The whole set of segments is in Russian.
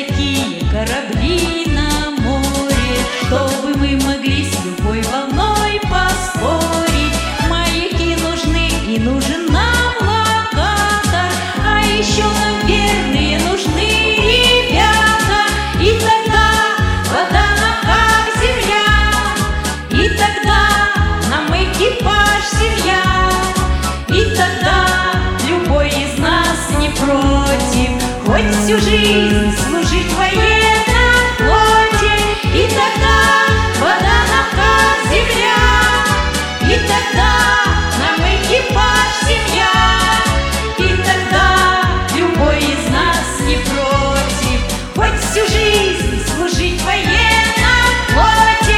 такие корабли на море, чтобы мы могли с любой волной поспорить. Маяки нужны и нужен нам локатор, а еще нам верные нужны ребята. И тогда вода нам как земля, и тогда нам экипаж семья, и тогда любой из нас не против хоть всю жизнь служить в военном флоте. И тогда вода нам как земля, и тогда нам экипаж семья, и тогда любой из нас не против хоть всю жизнь служить в военном флоте.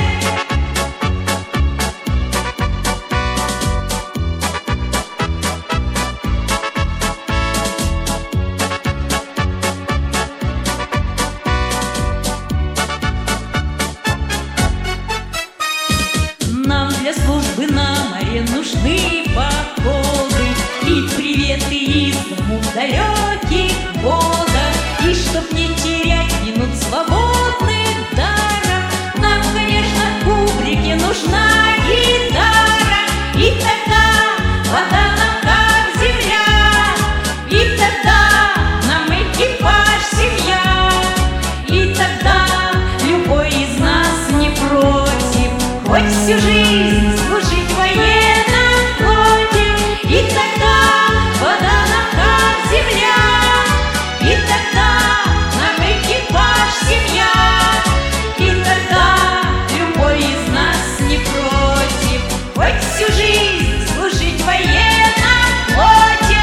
Нам для службы на море нужны походы и приветы из дому в далеких водах. И чтоб не терять минут свободных даром, нам, конечно, в кубрике нужна гитара. И тогда вода нам как земля, и тогда нам экипаж семья, и тогда любой из нас не против хоть всю жизнь служить в военном флоте. И тогда вода нам как земля, и тогда нам экипаж семья, и тогда любой из нас не против хоть всю жизнь служить в военном флоте.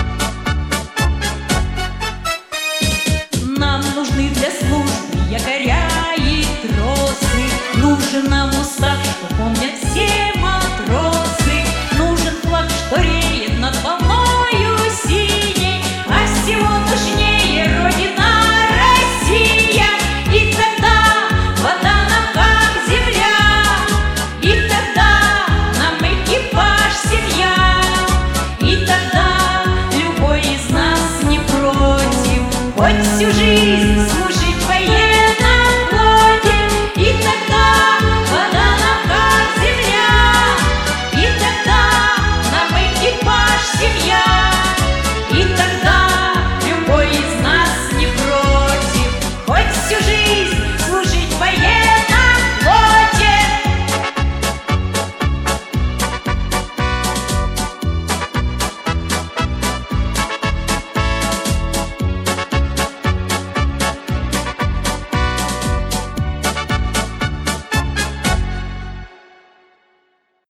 Нам нужны для службы якоря